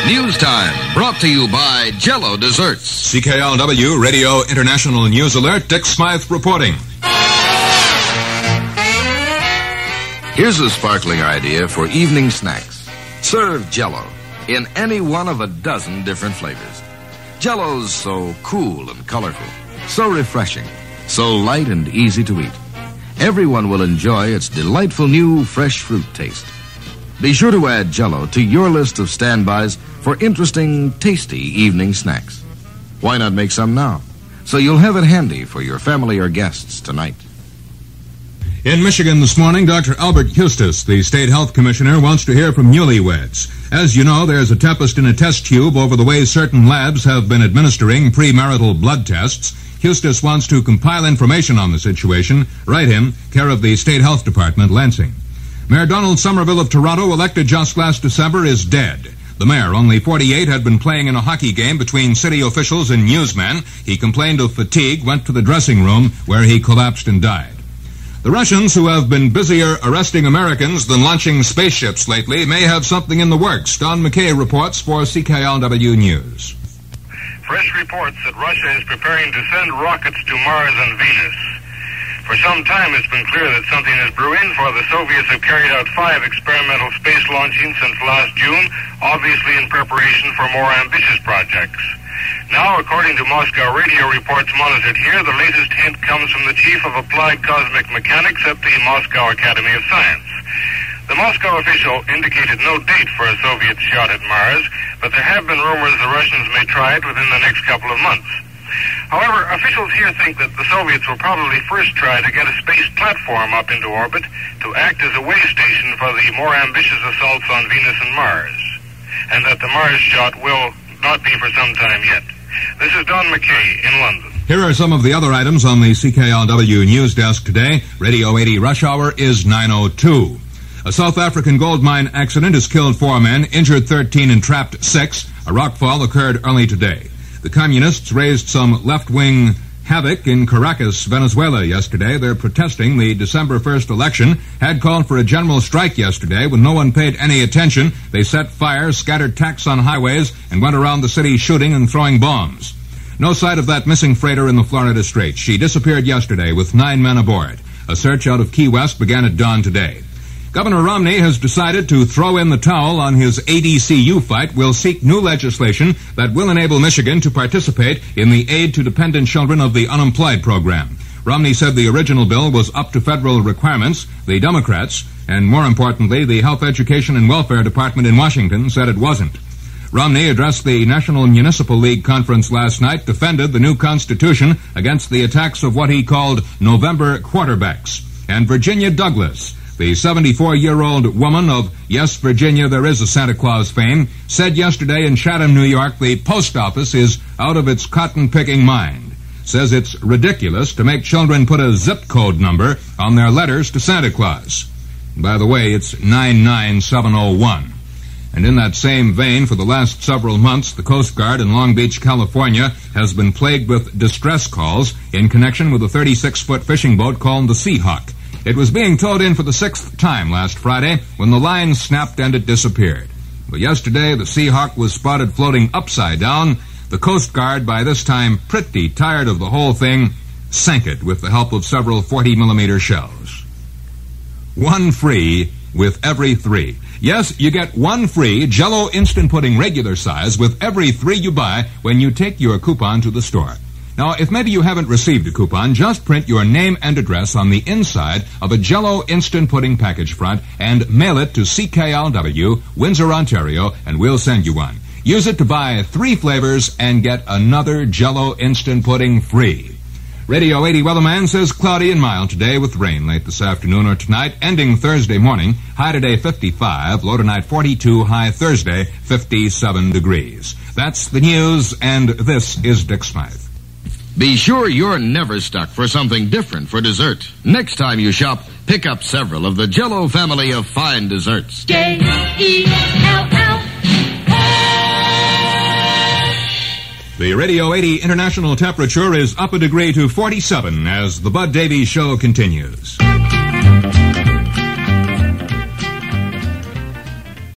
News Time, brought to you by Jell-O Desserts. CKLW Radio International News Alert, Dick Smythe reporting. Here's a sparkling idea for evening snacks. Serve Jell-O in any one of a dozen different flavors. Jell-O's so cool and colorful, so refreshing, so light and easy to eat. Everyone will enjoy its delightful new fresh fruit taste. Be sure to add Jell-O to your list of standbys for interesting, tasty evening snacks. Why not make some now, so you'll have it handy for your family or guests tonight? In Michigan this morning, Dr. Albert Hustis, the state health commissioner, wants to hear from newlyweds. As you know, there's a tempest in a test tube over the way certain labs have been administering premarital blood tests. Hustis wants to compile information on the situation. Write him, care of the State Health Department, Lansing. Mayor Donald Somerville of Toronto, elected just last December, is dead. The mayor, only 48, had been playing in a hockey game between city officials and newsmen. He complained of fatigue, went to the dressing room, where he collapsed and died. The Russians, who have been busier arresting Americans than launching spaceships lately, may have something in the works. Don McKay reports for CKLW News. Fresh reports that Russia is preparing to send rockets to Mars and Venus. For some time, it's been clear that something is brewing, for the Soviets have carried out 5 experimental space launchings since last June, obviously in preparation for more ambitious projects. Now, according to Moscow radio reports monitored here, the latest hint comes from the chief of applied cosmic mechanics at the Moscow Academy of Science. The Moscow official indicated no date for a Soviet shot at Mars, but there have been rumors the Russians may try it within the next couple of months. However, officials here think that the Soviets will probably first try to get a space platform up into orbit to act as a way station for the more ambitious assaults on Venus and Mars, and that the Mars shot will not be for some time yet. This is Don McKay in London. Here are some of the other items on the CKLW News Desk today. Radio 80 rush hour is 9:02. A South African gold mine accident has killed 4 men, injured 13 and trapped 6. A rockfall occurred early today. The communists raised some left-wing havoc in Caracas, Venezuela yesterday. They're protesting the December 1st election. Had called for a general strike yesterday when no one paid any attention. They set fires, scattered tacks on highways, and went around the city shooting and throwing bombs. No sight of that missing freighter in the Florida Straits. She disappeared yesterday with 9 men aboard. A search out of Key West began at dawn today. Governor Romney has decided to throw in the towel on his ADCU fight. Will seek new legislation that will enable Michigan to participate in the aid to dependent children of the unemployed program. Romney said the original bill was up to federal requirements. The Democrats, and more importantly, the Health, Education, and Welfare Department in Washington, said it wasn't. Romney addressed the National Municipal League conference last night, defended the new Constitution against the attacks of what he called November quarterbacks. And Virginia Douglas, the 74-year-old woman of Yes, Virginia, There Is a Santa Claus fame, said yesterday in Chatham, New York, the post office is out of its cotton-picking mind. Says it's ridiculous to make children put a zip code number on their letters to Santa Claus. By the way, it's 99701. And in that same vein, for the last several months, the Coast Guard in Long Beach, California, has been plagued with distress calls in connection with a 36-foot fishing boat called the Seahawk. It was being towed in for the 6th time last Friday when the line snapped and it disappeared. But yesterday, the Seahawk was spotted floating upside down. The Coast Guard, by this time pretty tired of the whole thing, sank it with the help of several 40-millimeter shells. 1 free with every 3. Yes, you get 1 free Jell-O Instant Pudding regular size with every 3 you buy when you take your coupon to the store. Now, if maybe you haven't received a coupon, just print your name and address on the inside of a Jell-O Instant Pudding package front and mail it to CKLW, Windsor, Ontario, and we'll send you one. Use it to buy 3 flavors and get another Jell-O Instant Pudding free. Radio 80 weatherman says cloudy and mild today with rain late this afternoon or tonight, ending Thursday morning. High today 55, low tonight 42, high Thursday 57 degrees. That's the news, and this is Dick Smythe. Be sure you're never stuck for something different for dessert. Next time you shop, pick up several of the Jell-O family of fine desserts. J-E-L-L. The Radio 80 international temperature is up a degree to 47 as the Bud Davies Show continues.